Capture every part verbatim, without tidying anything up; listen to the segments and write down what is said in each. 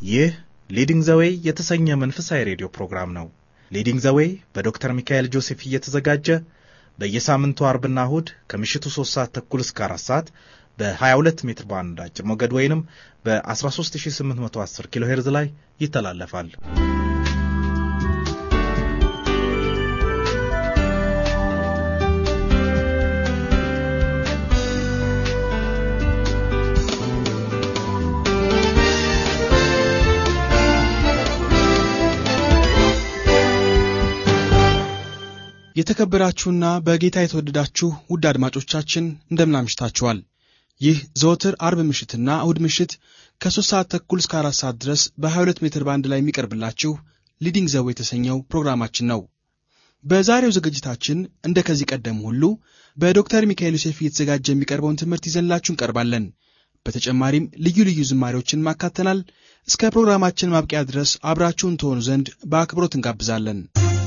ይህ ሊዲንግ ዘ ዌይ የተሰኘ መንፈሳዊ ሬዲዮ ፕሮግራም ነው። ሊዲንግ ዘ ዌይ በዶክተር ሚካኤል ጆሴፍ እየተዘጋጀ በየሳምንቱ አርብና እሁድ ከምሽቱ ሶስት ሰዓት ተኩል እስከ አራት ሰዓት በ22 ሜትር ባንድ አጭር ሞገድ ወይንም በ13810 ኪሎ ሄርዝ ላይ ይተላለፋል። የተከበራችሁና በጌታ የተወደዳችሁ ውድ አድማጮቻችን እንደምን አምሽታችኋል? ይህ ዘወትር አርብ ምሽትና እሁድ ምሽት ከ3 ሰዓት ተኩል እስከ አራት ሰዓት ድረስ በ22 ሜትር ባንድ ላይ የሚቀርብላችሁ ሊዲንግ ዘ ዌይ የተሰኘው ፕሮግራማችን ነው። በዛሬው ዝግጅታችን እንደከዚህ ቀደም ሁሉ በዶክተር ሚካኤል ዮሴፍ እየተዘጋጀ የሚቀርበውን ትምህርት ይዘንላችሁ እንቀርባለን። በተጨማሪም ልዩ ልዩ ዝማሬዎችን ማካተናል። እስከ ፕሮግራማችን ማብቂያ ድረስ አብራችሁን ትሆኑ ዘንድ በአክብሮት እንጋብዛለን።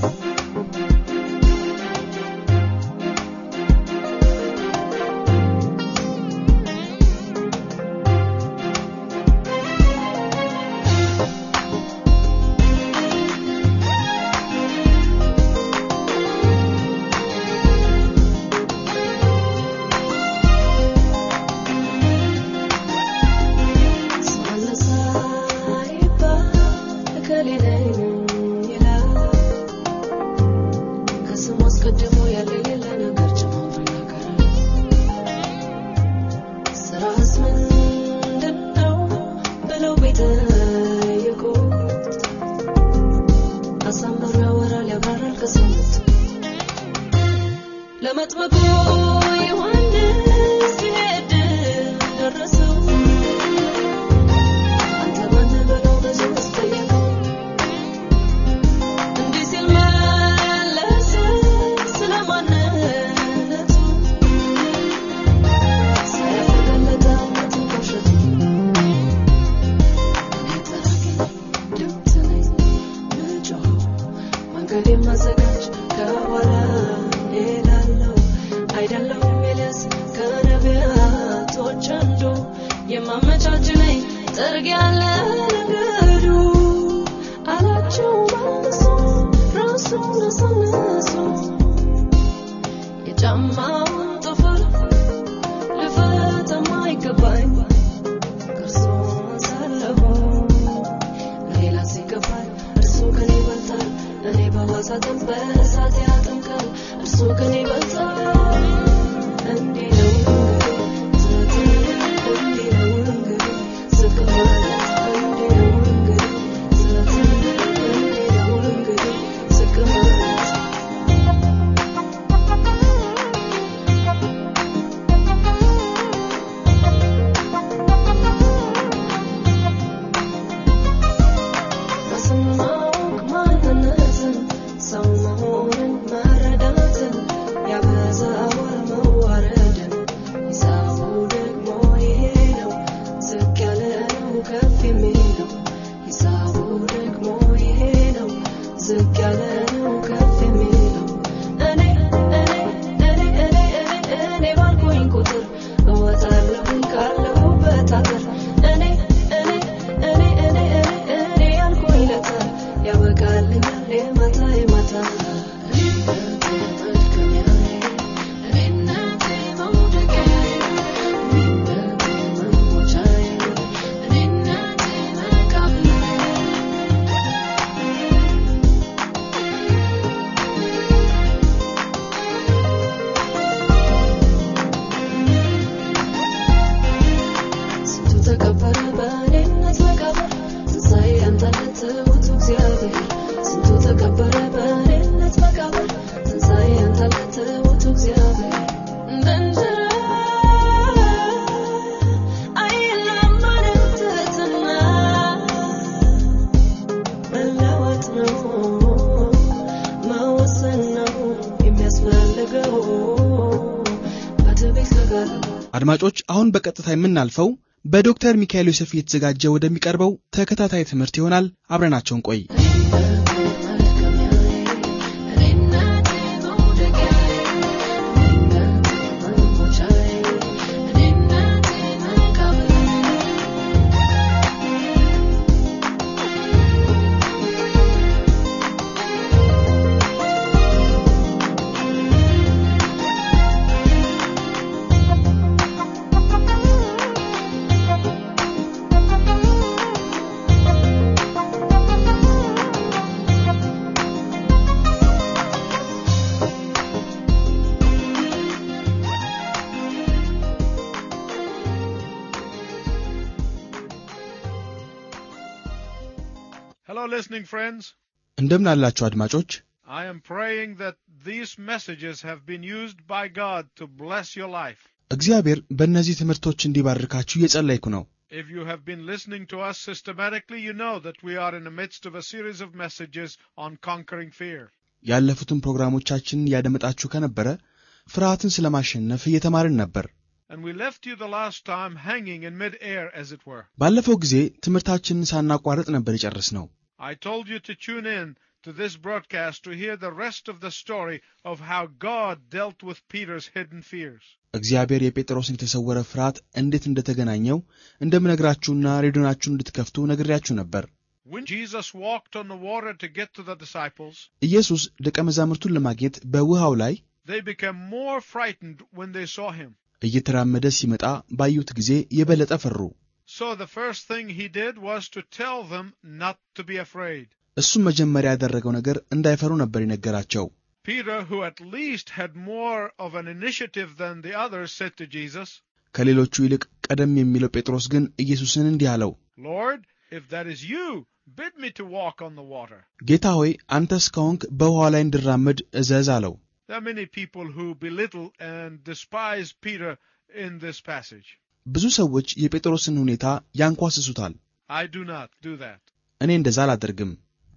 አድማጮች አሁን በቀጥታ የምናልፈው በዶክተር ሚካኤል ዮሴፍ እየተዘጋጀ ወደሚቀርበው ተከታታይ ትምህርት ይሆናል። አብረናቸውን ቆይ። Hello, listening friends. እንደምን አላችሁ አድማጮች? I am praying that these messages have been used by God to bless your life. እግዚአብሔር በእነዚህ ትምህርቶች እንዲባርካችሁ እየጸለይኩ ነው። If you have been listening to us systematically, you know that we are in the midst of a series of messages on conquering fear. ያለፉትን ፕሮግራሞቻችንን ያደመጣችሁ ከነበረ ፍርሃትን ስለማሸነፍ እየተማርን ነበር። And we left you the last time hanging in mid-air, as it were. ባለፈው ጊዜ ትምህርታችንን ሳናቋርጥ ነበር የጨረስነው። I told you to tune in to this broadcast to hear the rest of the story of how God dealt with Peter's hidden fears. እግዚአብሔር የጴጥሮስን የተሰወረ ፍርሃት እንዴት እንደተገናኘው እንደምነግራችሁና ሬዲዮናችሁን እንድትከፍቱ ነግሬያችሁ ነበር። When Jesus walked on the water to get to the disciples, ኢየሱስ ደቀ መዛሙርቱን ለማግኘት በውሃው ላይ they became more frightened when they saw him. እየተራመደ ሲመጣ ባዩት ጊዜ የበለጠ ፈሩ። So the first thing he did was to tell them not to be afraid. እሱም መጀመሪያ ያደረገው ነገር እንዳይፈሩ ነበር የነገራቸው። Peter, who at least had more of an initiative than the others, said to Jesus, ከሌሎቹ ይልቅ ቀደም የሚለው ጴጥሮስ ግን ኢየሱስን እንዲህ አለው፣ Lord, if that is you, bid me to walk on the water. ጌታ ሆይ አንተስ ከሆንክ በውሃው ላይ እንድራመድ እዘዝ አለው። There are many people who belittle and despise Peter in this passage. ብዙ ሰዎች የጴጥሮስን ሁኔታ ያንኳስሱታል። I do not do that. እኔ እንደዛ አላደርግም።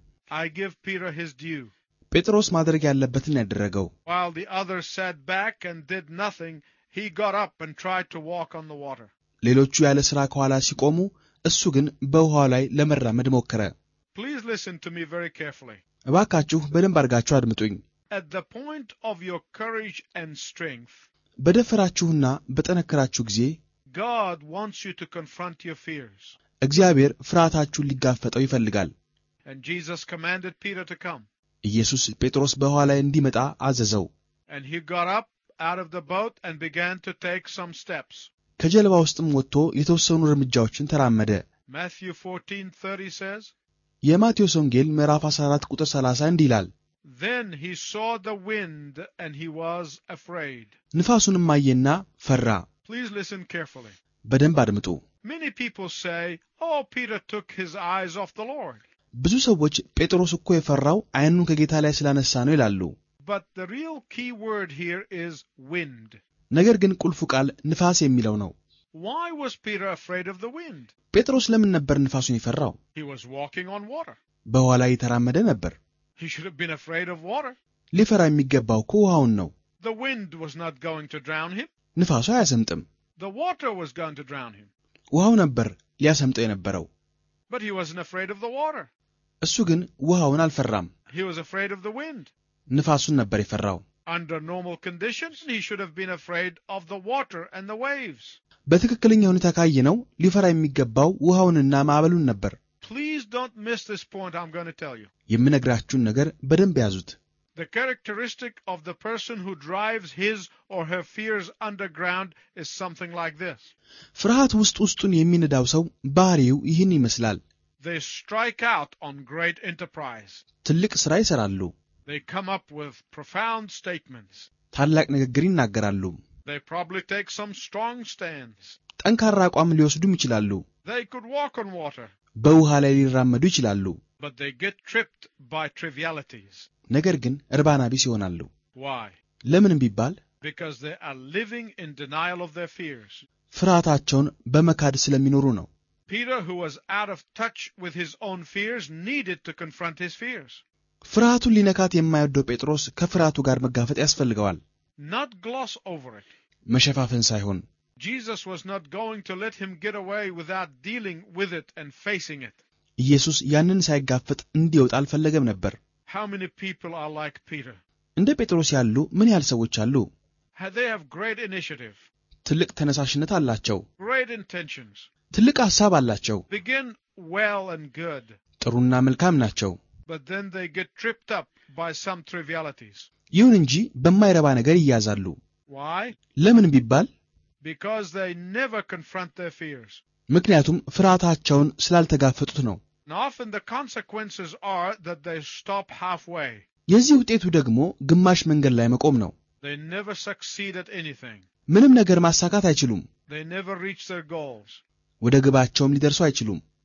I give Peter his due. ጴጥሮስ ማድረግ ያለበትን ያደረገው። While the others sat back and did nothing, he got up and tried to walk on the water. ሌሎቹ ያለ ሥራ ከኋላ ሲቆሙ እሱ ግን በውሃው ላይ ለመራመድ ሞከረ። Please listen to me very carefully. እባካችሁ በደንብ አድርጋችሁ አድምጡኝ። At the point of your courage and strength, በደፈራችሁና በጠነከራችሁ ጊዜ God wants you to confront your fears. እግዚአብሔር ፍርሃታችሁን ሊጋፈጠው ይፈልጋል። And Jesus commanded Peter to come. ኢየሱስ ጴጥሮስ በውሃው ላይ እንዲመጣ አዘዘው። And he got up out of the boat and began to take some steps. ከጀልባ ውስጥም ወጥቶ የተወሰኑ እርምጃዎችን ተራመደ። Matthew fourteen thirty says, የማቴዎስ ወንጌል ምዕራፍ አስራ አራት ቁጥር ሰላሳ እንዲህ ይላል፣ Then he saw the wind and he was afraid. ንፋሱንም አየና ፈራ። Please listen carefully. በደንብ አድምጡ። Many people say, oh, Peter took his eyes off the Lord. ብዙ ሰዎች ጴጥሮስ እኮ የፈራው ዓይኑን ከጌታ ላይ ስላነሳ ነው ይላሉ። But the real key word here is wind. ነገር ግን ቁልፉ ቃል ንፋስ የሚለው ነው። Why was Peter afraid of the wind? ጴጥሮስ ለምን ነበር ንፋሱን የፈራው? He was walking on water. በውሃ ላይ የተራመደ ነበር። He should have been afraid of water. ሊፈራ የሚገባው እኮ ውሃውን ነው። The wind was not going to drown him. ንፋሱ አያሰምጥም። The water was going to drown him. ውሃው ነበር ሊያሰምጠው የነበረው። But he wasn't afraid of the water. እሱ ግን ውሃውን አልፈራም። He was afraid of the wind. ንፋሱን ነበር የፈራው። Under normal conditions, he should have been afraid of the water and the waves. በትክክለኛ ሁኔታ ካየነው ሊፈራ የሚገባው ውሃውንና ማዕበሉን ነበር። Please don't miss this point I'm going to tell you. የምነግራችሁን ነገር በደንብ ያዙት። The characteristic of the person who drives his or her fears underground is something like this. ፍርሃት ውስጥ ውስጡን የሚነዳው ሰው ባህሪው ይህን ይመስላል። They strike out on great enterprise. ትልቅ ሥራ ይሠራሉ። They come up with profound statements. ታላቅ ንግግር ይናገራሉ። They probably take some strong stands. ጠንካራ አቋም ሊወስዱም ይችላሉ። They could walk on water. በውሃ ላይ ሊራመዱ ይችላሉ። But they get tripped by trivialities. ነገር ግን እርባና ቢስ ይሆናሉ። Why? ለምንም ቢባል Because they are living in denial of their fears. ፍርሃታቸውን በመካድ ስለሚኖሩ ነው። Peter, who was out of touch with his own fears, needed to confront his fears. ፍርሃቱን ሊነካት የማይወደው ጴጥሮስ ከፍርሃቱ ጋር መጋፈጥ ያስፈልገዋል። Not gloss over it. መሸፋፈን ሳይሆን። Jesus was not going to let him get away without dealing with it and facing it. ኢየሱስ ያንን ሳይጋፈጥ እንዲወጣ አልፈለገም ነበር። How many people are like Peter? እንደ ጴጥሮስ ያሉ ምን ያህል ሰዎች አሉ? They have great initiative. ትልቅ ተነሳሽነት አላቸው። Great intentions. ትልቅ ሐሳብ አላቸው። Begin well and good. ጥሩና መልካም ናቸው። But then they get tripped up by some trivialities. ይሁን እንጂ በማይረባ ነገር ይያዛሉ። Why? ለምን ቢባል Because they never confront their fears. ምክንያቱም ፍርሃታቸውን ስላልተጋፈጡት ነው። And often the consequences are that they stop halfway. የዚህ ውጤቱ ደግሞ ግማሽ መንገድ ላይ መቆም ነው። They never succeed at anything. ምንም ነገር ማሳካት አይችሉም። They never reach their goals. ወደ ግባቸውም ሊደርሱ አይችሉም።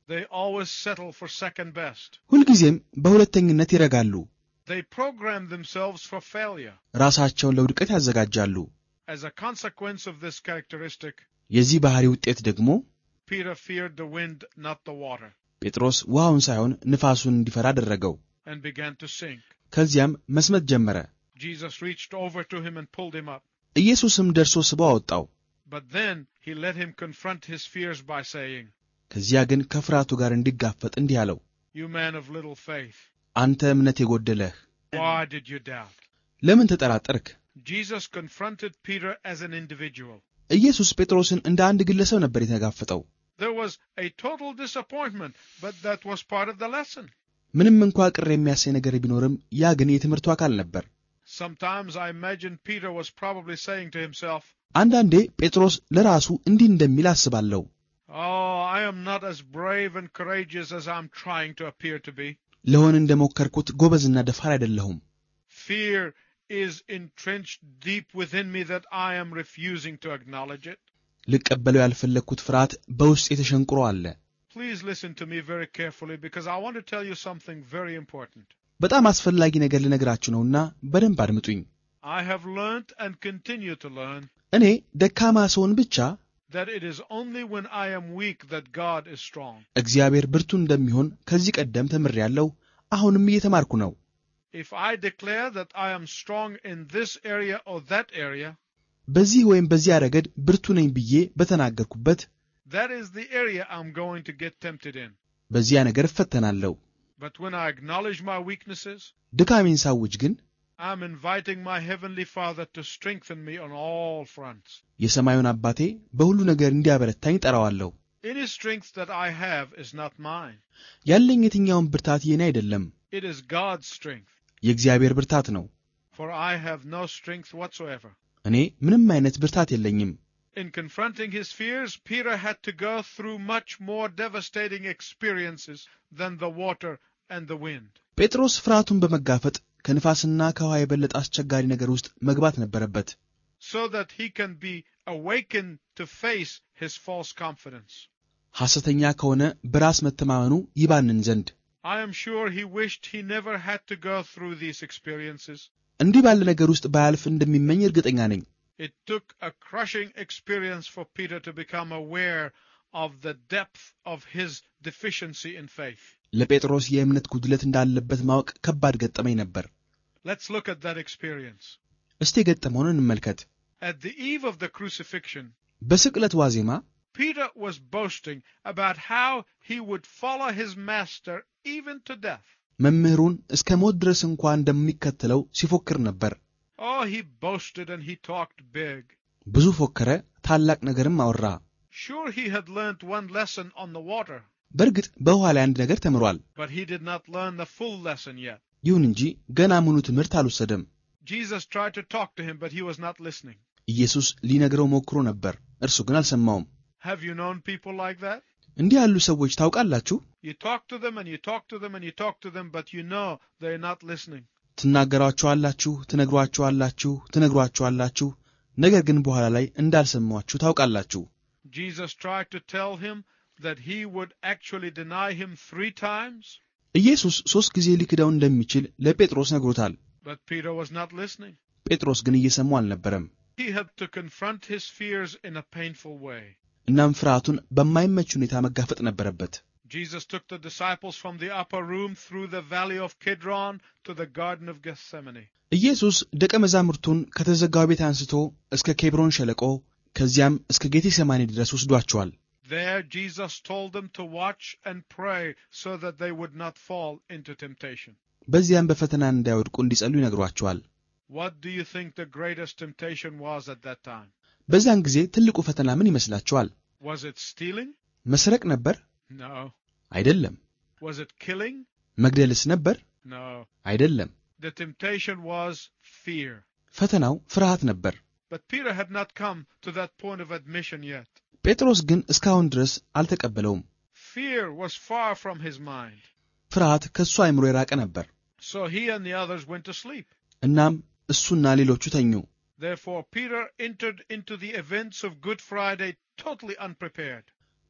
They always settle for second best. ሁልጊዜም በሁለተኝነት ይረጋሉ። They program themselves for failure. ራሳቸውን ለውድቀት ያዘጋጃሉ። As a consequence of this characteristic, የዚህ ባህሪ ውጤት ደግሞ Peter feared the wind, not the water, ጴጥሮስ ውሃውን ሳይሆን ንፋሱን እንዲፈራ አደረገው። and began to sink. ከዚያም መስመጥ ጀመረ። Jesus reached over to him and pulled him up. ኢየሱስም ደርሶ ስቦ አወጣው። But then he let him confront his fears by saying, ከዚያ ግን ከፍርሃቱ ጋር እንዲጋፈጥ እንዲህ አለው፣ You man of little faith, አንተ እምነት የጎደለህ why did you doubt? ለምን ተጠራጠርክ? Jesus confronted Peter as an individual. ኢየሱስ ጴጥሮስን እንደ አንድ ግለሰብ ነበር የተጋፈጠው። There was a total disappointment, but that was part of the lesson. ምንም እንኳን ቅር የሚያሰኝ ነገር ቢኖርም ያ ግን የትምህርቱ አካል ነበር። Sometimes I imagine Peter was probably saying to himself, አንዳንዴ ጴጥሮስ ለራሱ እንዲህ እንደሚል አስባለሁ፣ Oh, I am not as brave and courageous as I'm trying to appear to be. ለሆነ እንደሞከርኩት ጎበዝና ደፋር አይደለሁም። Fear is entrenched deep within me that I am refusing to acknowledge it. ልቀበለው ያልፈለግኩት ፍርሃት በውስጤ ተሸንቁሮ አለ። Please listen to me very carefully because I want to tell you something very important. በጣም አስፈላጊ ነገር ልነግራችሁ ነውና በደንብ አድምጡኝ። I have learned and continue to learn እኔ ደካማ ሰውን ብቻ that it is only when I am weak that God is strong. እግዚአብሔር ብርቱ እንደሚሆን ከዚህ ቀደም ተምሬያለሁ፣ አሁንም እየተማርኩ ነው። If I declare that I am strong in this area or that area, በዚህ ወይም በዚያ ረገድ ብርቱ ነኝ ብዬ በተናገርኩበት that is the area I'm going to get tempted in. በዚያ ነገር እፈተናለሁ። But when I acknowledge my weaknesses, ድካሜን ሳውጅ ግን I'm inviting my Heavenly Father to strengthen me on all fronts. የሰማዩን አባቴ በሁሉ ነገር እንዲያበረታኝ ጠራዋለሁ። Any strength that I have is not mine. ያለኝ የትኛውን ብርታት የኔ አይደለም፣ It is God's strength. የእግዚአብሔር ብርታት ነው። For I have no strength whatsoever. እኔ ምንም አይነት ብርታት የለኝም። In confronting his fears, Peter had to go through much more devastating experiences than the water and the wind. ጴጥሮስ ፍርሃቱን በመጋፈጥ ከንፋስና ከውሃ የበለጠ አስቸጋሪ ነገር ውስጥ መግባት ነበረበት። So that he can be awakened to face his false confidence. ሐሰተኛ ከሆነ በራስ መተማመኑ ይባንን ዘንድ። I am sure he wished he never had to go through these experiences. እንዲህ ባለ ነገር ውስጥ ባያልፍ እንደሚመኝ እርግጠኛ ነኝ። It took a crushing experience for Peter to become aware of the depth of his deficiency in faith. ለጴጥሮስ የእምነት ጉድለት እንዳለበት ማወቅ ከባድ ገጠመኝ ነበር። Let's look at that experience. እስቲ የገጠመውን እንመልከት። At the eve of the crucifixion, በስቅለት ዋዜማ Peter was boasting about how he would follow his master even to death. መምህሩን እስከ ሞት ድረስ እንኳን እንደሚከተለው ሲፎክር ነበር። Oh, he boasted and he talked big. ብዙ ፎከረ፣ ታላቅ ነገርም አወራ። Sure, he had learned one lesson on the water, በእርግጥ በውሃ ላይ አንድ ነገር ተምሯል። but he did not learn the full lesson yet. ይሁን እንጂ ገና ሙሉ ትምህርት አልወሰደም። Jesus tried to talk to him, but he was not listening. ኢየሱስ ሊነግረው ሞክሮ ነበር፣ እርሱ ግን አልሰማውም። Have you known people like that? እንዲህ ያሉ ሰዎች ታውቃላችሁ? You talk to them and you talk to them and you talk to them, but you know they're not listening. ትናገሯቸዋላችሁ፣ ትነግሯቸዋላችሁ፣ ትነግሯቸዋላችሁ፣ ነገር ግን በኋላ ላይ እንዳልሰማችሁ ታውቃላችሁ። Jesus tried to tell him that he would actually deny him three times, ኢየሱስ ሦስት ጊዜ ሊክደው እንደሚችል ለጴጥሮስ ነግሮታል። but Peter was not listening. ጴጥሮስ ግን እየሰማው አልነበረም። He had to confront his fears in a painful way. እናም ፍርሃቱን በማይመች ሁኔታ መጋፈጥ ነበረበት። Jesus took the disciples from the upper room through the valley of Kidron to the Garden of Gethsemane. ኢየሱስ ደቀ መዛሙርቱን ከተዘጋው ቤት አንስቶ እስከ ኬብሮን ሸለቆ ከዚያም እስከ ጌቴሴማኒ ድረስ ወስዷቸዋል። There Jesus told them to watch and pray so that they would not fall into temptation. በዚያም በፈተና እንዳይወድቁ እንዲጸልዩ ይነግሯቸዋል። What do you think the greatest temptation was at that time? በዛን ጊዜ ትልቁ ፈተና ምን ይመስላችኋል? Was it stealing? መስረቅ ነበር? No. አይደለም። Was it killing? መግደልስ ነበር? No. አይደለም። The temptation was fear. ፈተናው ፍርሃት ነበር። But Peter had not come to that point of admission yet. ጴጥሮስ ግን እስካሁን ድረስ አልተቀበለውም። Fear was far from his mind. ፍርሃት ከሱ አእምሮ የራቀ ነበር። So he and the others went to sleep. እናም እሱና ሌሎቹ ተኙ። Therefore Peter entered into the events of Good Friday totally unprepared.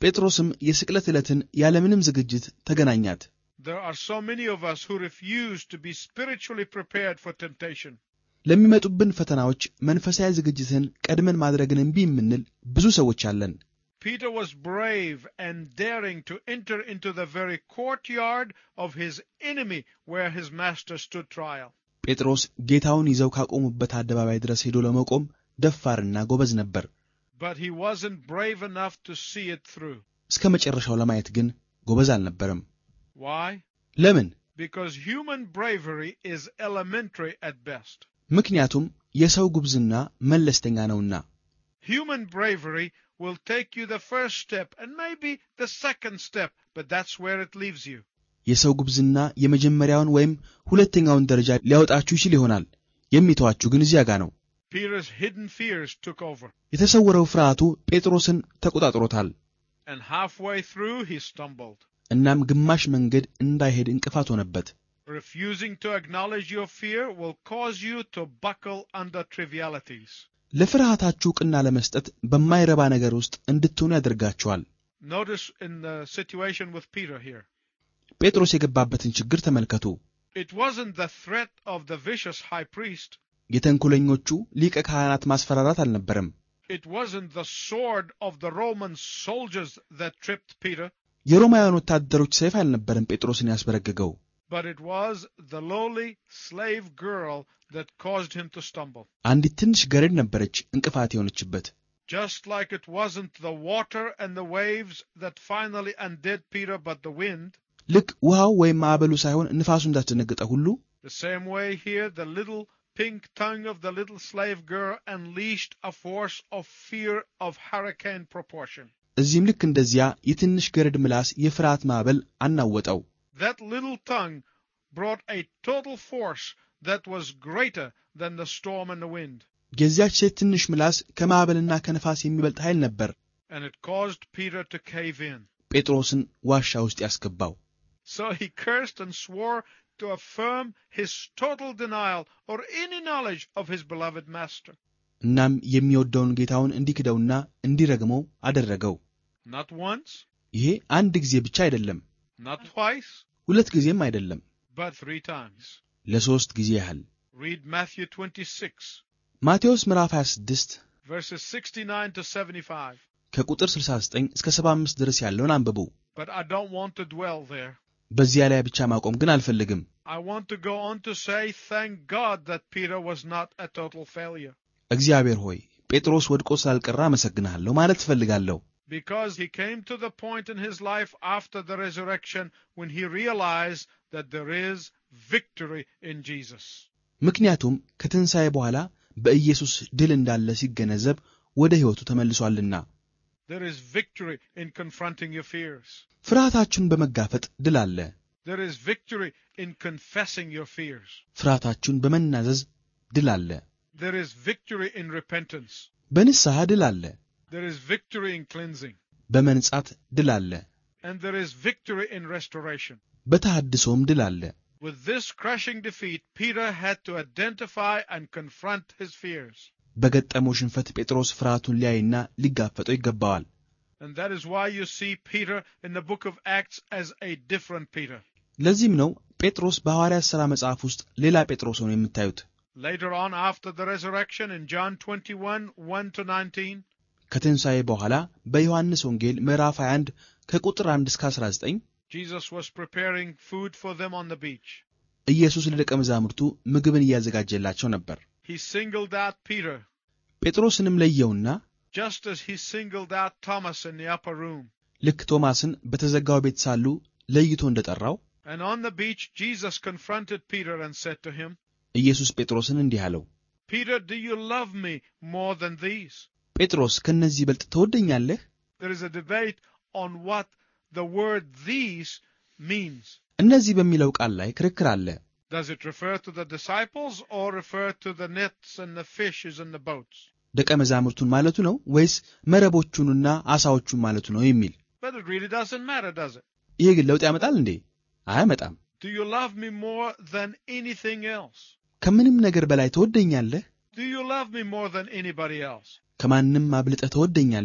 ጴጥሮስም የስቅለት ዕለትን ያለምንም ዝግጅት ተገናኛት። There are so many of us who refuse to be spiritually prepared for temptation. ለሚመጡብን ፈተናዎች መንፈሳዊ ዝግጅትን ቀድመን ማድረግን እምቢ የምንል ብዙ ሰዎች አለን። Peter was brave and daring to enter into the very courtyard of his enemy where his master stood trial. ጴጥሮስ ጌታውን ይዘው ካቆሙበት አደባባይ ድረስ ሄዶ ለመቆም ደፋርና ጎበዝ ነበር። But he wasn't brave enough to see it through. እስከ መጨረሻው ለማየት ግን ጎበዝ አልነበረም። Why? ለምን? Because human bravery is elementary at best. ምክንያቱም የሰው ጉብዝና መለስተኛ ነውና። Human bravery will take you the first step and maybe the second step, but that's where it leaves you. የሰው ጉብዝና የመጀመሪያውን ወይም ሁለተኛውን ደረጃ ሊያወጣችሁ ይችል ይሆናል። የሚተዋችሁ ግን እዚያ ጋር ነው። Peter's hidden fears took over. የተሰወረው ፍርሃቱ ጴጥሮስን ተቆጣጥሮታል። And halfway through he stumbled. እናም ግማሽ መንገድ እንዳይሄድ እንቅፋት ሆነበት። Refusing to acknowledge your fear will cause you to buckle under trivialities. ለፍርሃታችሁ ዕውቅና ለመስጠት በማይረባ ነገር ውስጥ እንድትሆኑ ያደርጋችኋል። Notice in the situation with Peter here. ጴጥሮስ የገባበትን ችግር ተመልከቱ። It wasn't the threat of the vicious high priest. የተንኮለኞቹ ሊቀ ካህናት ማስፈራራት አልነበረም። It wasn't the sword of the Roman soldiers that tripped Peter. የሮማውያን ወታደሮች ሰይፍ አልነበረም ጴጥሮስን ያስበረገገው። But it was the lowly slave girl that caused him to stumble. አንዲት ትንሽ ገረድ ነበረች እንቅፋት የሆነችበት። Just like it wasn't the water and the waves that finally undid Peter but the wind. ልክ ውሃው ወይም ማዕበሉ ሳይሆን ንፋሱ እንዳስደነገጠ ሁሉ The same way here the little pink tongue of the little slave girl unleashed a force of fear of hurricane proportion. እዚህም ልክ እንደዚያ የትንሽ ገረድ ምላስ የፍርሃት ማዕበል አናወጠው። That little tongue brought a total force that was greater than the storm and the wind. የዚያች ሴት ትንሽ ምላስ ከማዕበልና ከነፋስ የሚበልጥ ኃይል ነበር። And it caused Peter to cave in. ጴጥሮስን ዋሻ ውስጥ ያስገባው። So he cursed and swore to affirm his total denial or any knowledge of his beloved master. እናም የሚወደውን ጌታውን እንዲክደውና እንዲረግመው አደረገው። Not once, ይሄ አንድ ጊዜ ብቻ አይደለም፣ not twice, ሁለት ጊዜም አይደለም፣ but three times. ለሶስት ጊዜ ያህል። Read Matthew twenty-six, ማቴዎስ ምዕራፍ ሃያ ስድስት verses sixty-nine to seventy-five. ከቁጥር ስልሳ ዘጠኝ እስከ ሰባ አምስት ድረስ ያለውን አንብቡ። But I don't want to dwell there. በዚያ ላይ ብቻ ማቆም ግን አልፈልግም። I want to go on to say, thank God that Peter was not a total failure. እግዚአብሔር ሆይ ጴጥሮስ ወድቆ ስላልቀረ አመሰግንሃለሁ ማለት እፈልጋለሁ። Because he came to the point in his life after the resurrection when he realized that there is victory in Jesus. ምክንያቱም ከትንሣኤ በኋላ በኢየሱስ ድል እንዳለ ሲገነዘብ ወደ ሕይወቱ ተመልሷልና። There is victory in confronting your fears. ፍርሃታችሁን በመጋፈጥ ድል አለ። There is victory in confessing your fears. ፍርሃታችሁን በመናዘዝ ድል አለ። There is victory in repentance. በንስሐ ድል አለ። There is victory in cleansing. በመንጻት ድል አለ። And there is victory in restoration. በተሐድሶም ድል አለ። With this crushing defeat, Peter had to identify and confront his fears. በገጠመው ሽንፈት ጴጥሮስ ፍርሃቱን ሊያይና ሊጋፈጠው ይገባዋል። And that is why you see Peter in the book of Acts as a different Peter. ለዚህም ነው ጴጥሮስ በሐዋርያት ሥራ መጽሐፍ ውስጥ ሌላ ጴጥሮስ ሆኖ የምታዩት። Later on, after the resurrection, in John twenty-one, one to nineteen, ከትንሣኤ በኋላ በዮሐንስ ወንጌል ምዕራፍ ሃያ አንድ ከቁጥር አንድ እስከ አስራ ዘጠኝ Jesus was preparing food for them on the beach. ኢየሱስ ለደቀ መዛሙርቱ ምግብን እያዘጋጀላቸው ነበር። He singled out Peter, ጴጥሮስንም ለየውና just as he singled out Thomas in the upper room. ልክ ቶማስን በተዘጋው ቤት ሳሉ ለይቶ እንደጠራው And on the beach, Jesus confronted Peter and said to him, ኢየሱስ ጴጥሮስን እንዲህ አለው፣ Peter, do you love me more than these? ጴጥሮስ ከነዚህ በልጥ ትወደኛለህ? There is a debate on what the word these means. እነዚህ በሚለው ቃል ላይ ክርክር አለ። Does it refer to the disciples or refer to the nets and the fishes and the boats? ደቀ መዛሙርቱን ማለቱ ነው ወይስ መረቦቹንና አሳዎቹን ማለቱ ነው የሚል። But it really doesn't matter, does it? ይሄ ግን ለውጥ ያመጣል እንዴ? አያመጣም። Do you love me more than anything else? ከምንም ነገር በላይ ትወደኛለህ? Do you love me more than anybody else? ከማንም አብልጠህ ትወደኛለህ?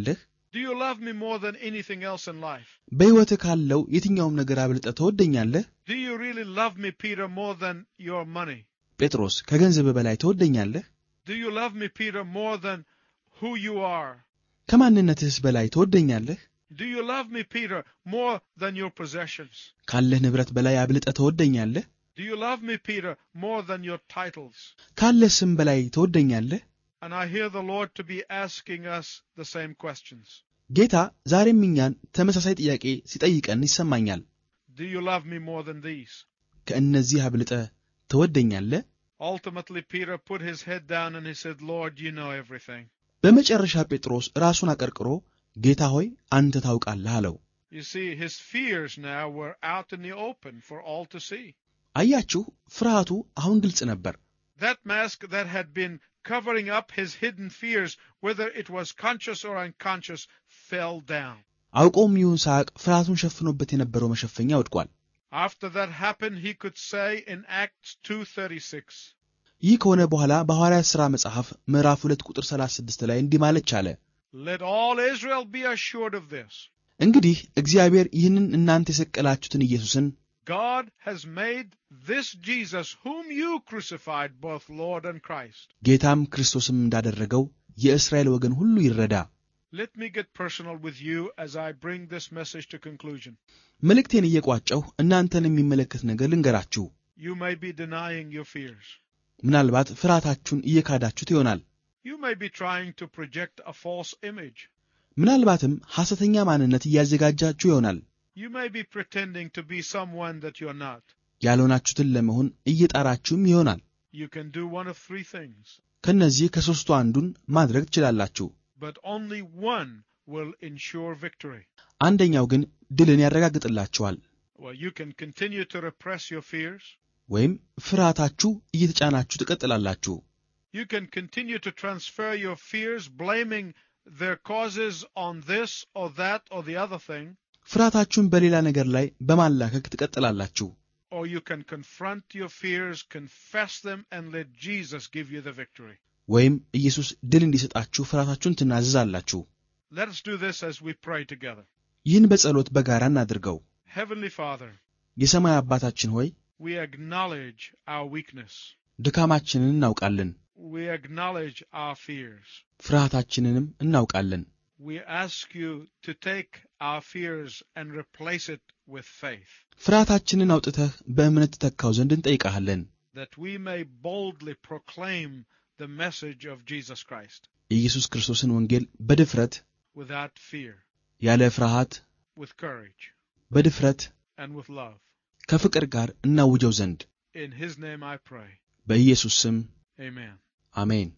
Do you love me more than anything else in life? በሕይወትህ ካለው የትኛውም ነገር አብልጠህ ትወደኛለህ? Do you really love me, Peter, more than your money? ጴጥሮስ ከገንዘብ በላይ ትወደኛለህ? Do you love me, Peter, more than who you are? ከማንነትህስ በላይ ትወደኛለህ? Do you love me, Peter, more than your possessions? ካለህ ንብረት በላይ አብልጠህ ትወደኛለህ? Do you love me, Peter, more than your titles? ካለህ ስም በላይ ትወደኛለህ? And I hear the Lord to be asking us the same questions. ጌታ ዛሬም እኛን ተመሳሳይ ጥያቄ ሲጠይቀን ይሰማኛል። Do you love me more than these? ከእነዚህ አብልጠህ ትወደኛለህ? Ultimately, Peter put his head down and he said, Lord, you know everything. በመጨረሻ ጴጥሮስ ራሱን አቀርቅሮ ጌታ ሆይ አንተ ታውቃለህ አለው። You see, his fears now were out in the open for all to see. አያችሁ ፍርሃቱ አሁን ግልጽ ነበር። That mask that had been covering up his hidden fears, whether it was conscious or unconscious, fell down. አውቆም ይሁን ሳያውቅ ፍርሃቱን ሸፍኖበት የነበረው መሸፈኛ ወድቋል። After that happened, he could say in Acts two thirty-six, ይህ ከሆነ በኋላ በሐዋርያት ሥራ መጽሐፍ ምዕራፍ ሁለት ቁጥር ሰላሳ ስድስት ላይ እንዲህ ማለት ቻለ። Let all Israel be assured of this. እንግዲህ እግዚአብሔር ይህንን እናንተ የሰቀላችሁትን ኢየሱስን God has made this Jesus whom you crucified both Lord and Christ. ጌታም ክርስቶስም እንዳደረገው የእስራኤል ወገን ሁሉ ይረዳ። Let me get personal with you as I bring this message to conclusion. መልእክቴን እየቋጨሁ እናንተን የሚመለከት ነገር ልንገራችሁ። You may be denying your fears. ምናልባት ፍርሃታችሁን እየካዳችሁት ይሆናል። You may be trying to project a false image. ምናልባትም ሐሰተኛ ማንነት እያዘጋጃችሁ ይሆናል። You may be pretending to be someone that you're not. ያልሆናችሁትን ለመሆን እየጣራችሁም ይሆናል። You can do one of three things. ከነዚህ ከሦስቱ አንዱን ማድረግ ትችላላችሁ። But only one will ensure victory. አንደኛው ግን ድልን ያረጋግጥላችኋል። Well, you can continue to repress your fears. ወይም ፍርሃታችሁ እየተጫናችሁ ትቀጥላላችሁ። You can continue to transfer your fears, blaming their causes on this or that or the other thing. ፍርሃታችሁን በሌላ ነገር ላይ በማላከክ ትቀጥላላችሁ። Or you can confront your fears, confess them, and let Jesus give you the victory. ወይም ኢየሱስ ድል እንዲሰጣችሁ ፍርሃታችሁን ትናዘዛላችሁ። Let us do this as we pray together. ይህን በጸሎት በጋራ እናድርገው። Heavenly Father, የሰማይ አባታችን ሆይ we acknowledge our weakness. ድካማችንን እናውቃለን። We acknowledge our fears. ፍርሃታችንንም እናውቃለን። We ask you to take our fears and replace it with faith, ፍርሃታችንን አውጥተህ በእምነት ተተካው ዘንድ እንጠይቃለን። that we may boldly proclaim the message of Jesus Christ የኢየሱስ ክርስቶስን ወንጌል በድፍረት without fear, ያለ ፍርሃት with courage, በድፍረት and with love. ከፍቅር ጋር እናውጀው ዘንድ In his name I pray. በኢየሱስ ስም Amen. አሜን።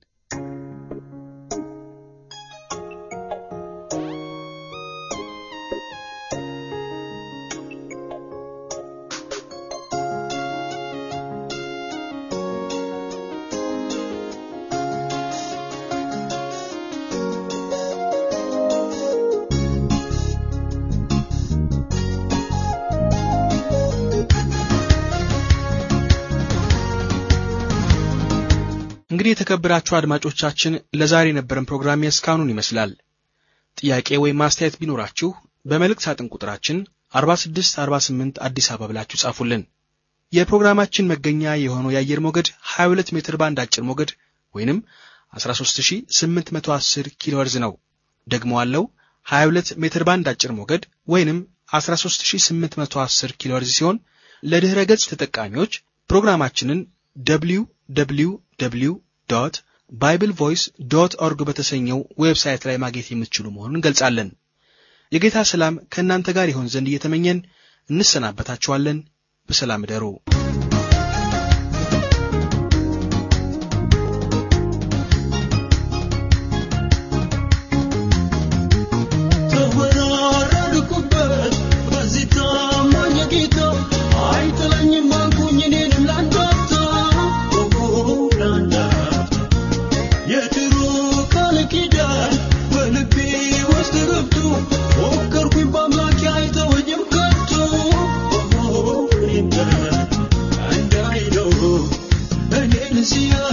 እንግዲህ የተከበራችሁ አድማጮቻችን ለዛሬ የነበረን ፕሮግራም እስካሁን ይመስላል። ጥያቄ ወይ ማስተያየት ቢኖራችሁ በመልእክት ሳጥን ቁጥራችን አርባ ስድስት አርባ ስምንት አዲስ አበባ ብላችሁ ጻፉልን። የፕሮግራማችን መገኛ የሆነው የአየር ሞገድ ሀያ ሁለት ሜትር ባንድ አጭር ሞገድ ወይንም አስራ ሦስት ሺህ ስምንት መቶ አስር ኪሎ ሄርዝ ነው። ደግሞ አለው ሀያ ሁለት ሜትር ባንድ አጭር ሞገድ ወይንም አስራ ሦስት ሺህ ስምንት መቶ አስር ኪሎ ሄርዝ ሲሆን ለድህረ ገጽ ተጠቃሚዎች ፕሮግራማችንን ደብሊው ደብሊው ደብሊው ዶት ባይብል ቮይስ ዶት ኦርግ በተሰኘው ዌብሳይት ላይ ማግኘት የምትችሉ መሆኑን እንገልጻለን። የጌታ ሰላም ከእናንተ ጋር ይሆን ዘንድ እየተመኘን እንሰናበታችኋለን። በሰላም እደሩ።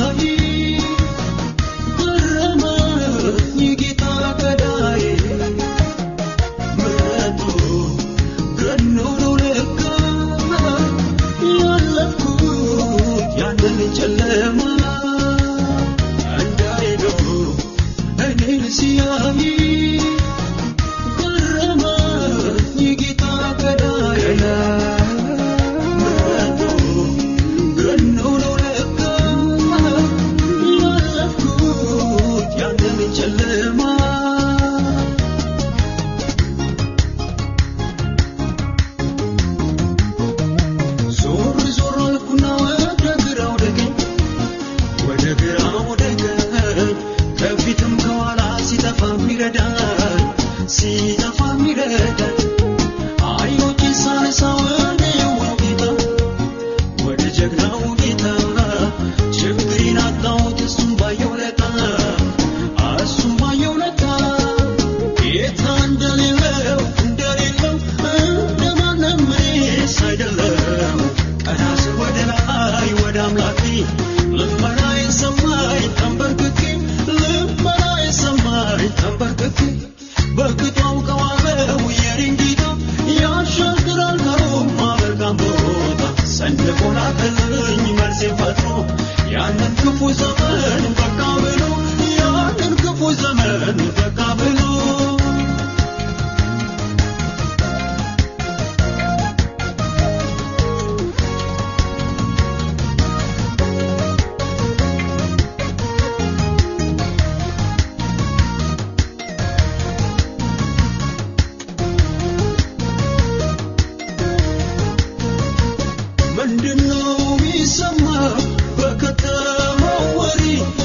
Yeah. ዘመን በቃ ብሎ ያንን ክፉ ዘመን በቃ ብሎ ምንድነው የሚሰማ በከተማው ወሬ